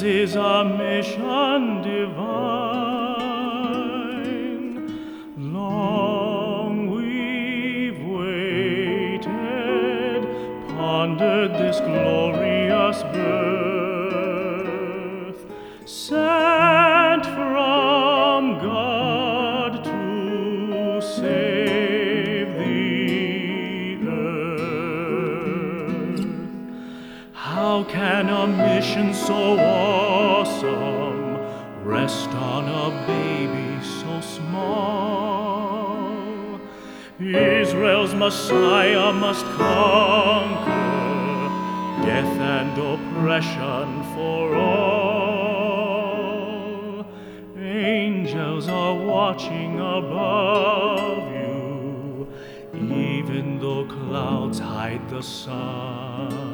is a mission divine. Long we've waited, pondered this glorious birth, sent from God to save the earth. How can a mission so awesome rest on a baby so small? Israel's Messiah must conquer death and oppression for all. Angels are watching above you, even though clouds hide the sun.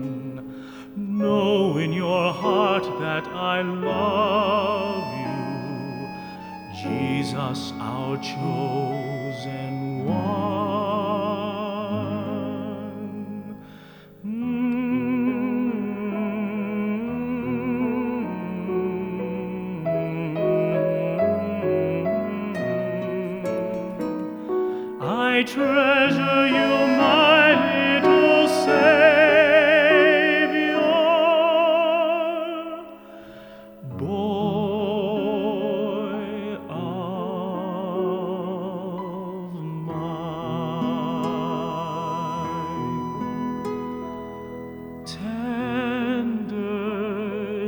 Know in your heart that I love you, Jesus, our chosen one. I treasure you, my little Savior, boy of mine. Tender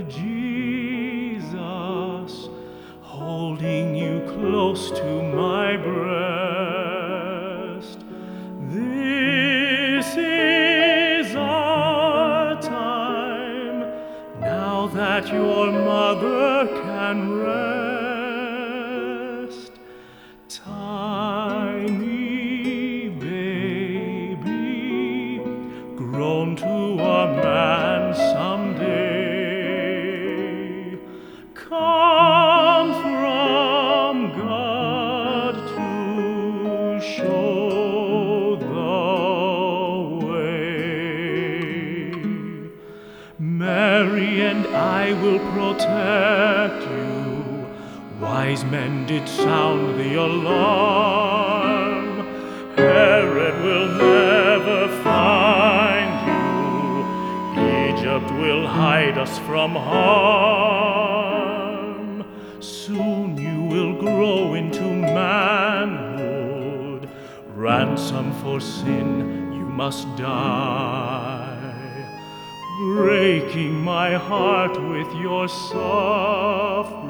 Jesus, holding you close to my breast. This is our time, now that your mother can rest. Tiny baby, grown to a man someday, come from God to show the way. Mary and I will protect you. Wise men did sound the alarm. Herod will never find you. Egypt will hide us from harm. Soon you will grow into manhood. Ransom for sin, you must die. Breaking my heart with your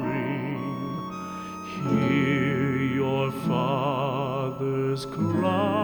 suffering, hear your Father's cry.